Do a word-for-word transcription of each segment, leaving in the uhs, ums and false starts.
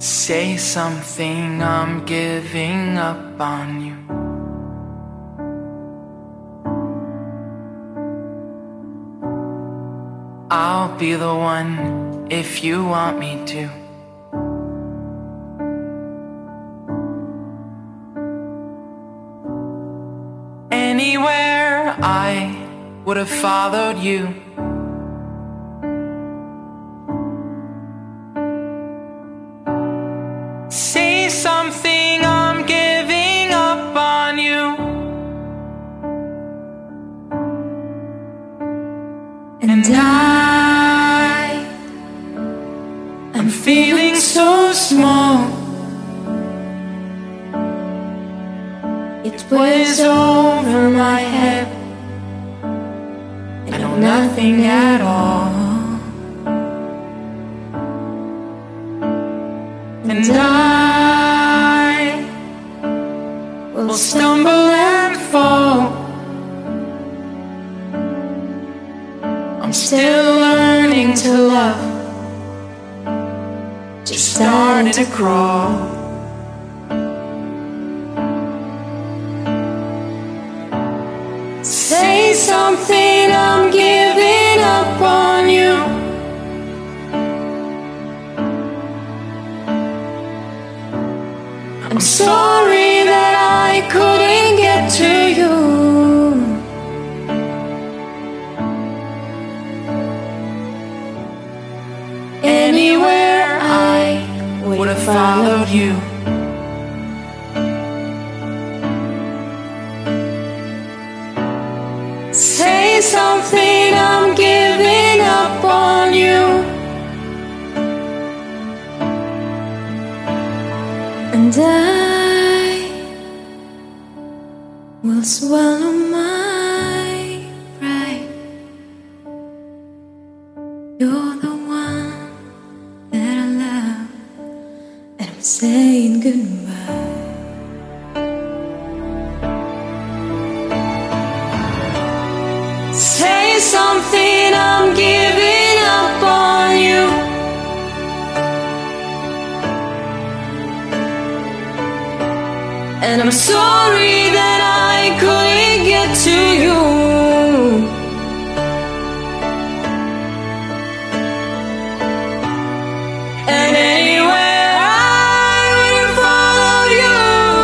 Say something, I'm giving up on you. I'll be the one if you want me to. Anywhere I would have followed you. Say something, I'm giving up on you. And I, I'm feeling so small. It weighs over my head. I know nothing at all. And I will stumble and fall. I'm still learning to love, just starting to crawl. Say something, I'm giving up on you. I'm sorry that I couldn't get to you. Anywhere I would have followed you. Say something, I'm giving up on you. And I will swallow my pride. You're the one that I love, and I'm saying goodbye. Say something, I'm giving up on you. And I'm sorry that I couldn't get to you. And anywhere I would follow you.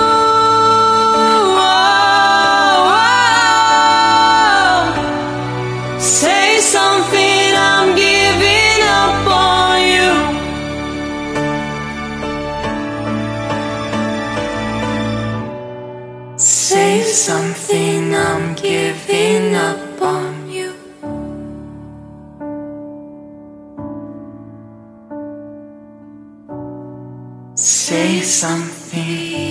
Oh, oh. Say something, I'm giving up on you. Say something, I'm giving up on you. Say something.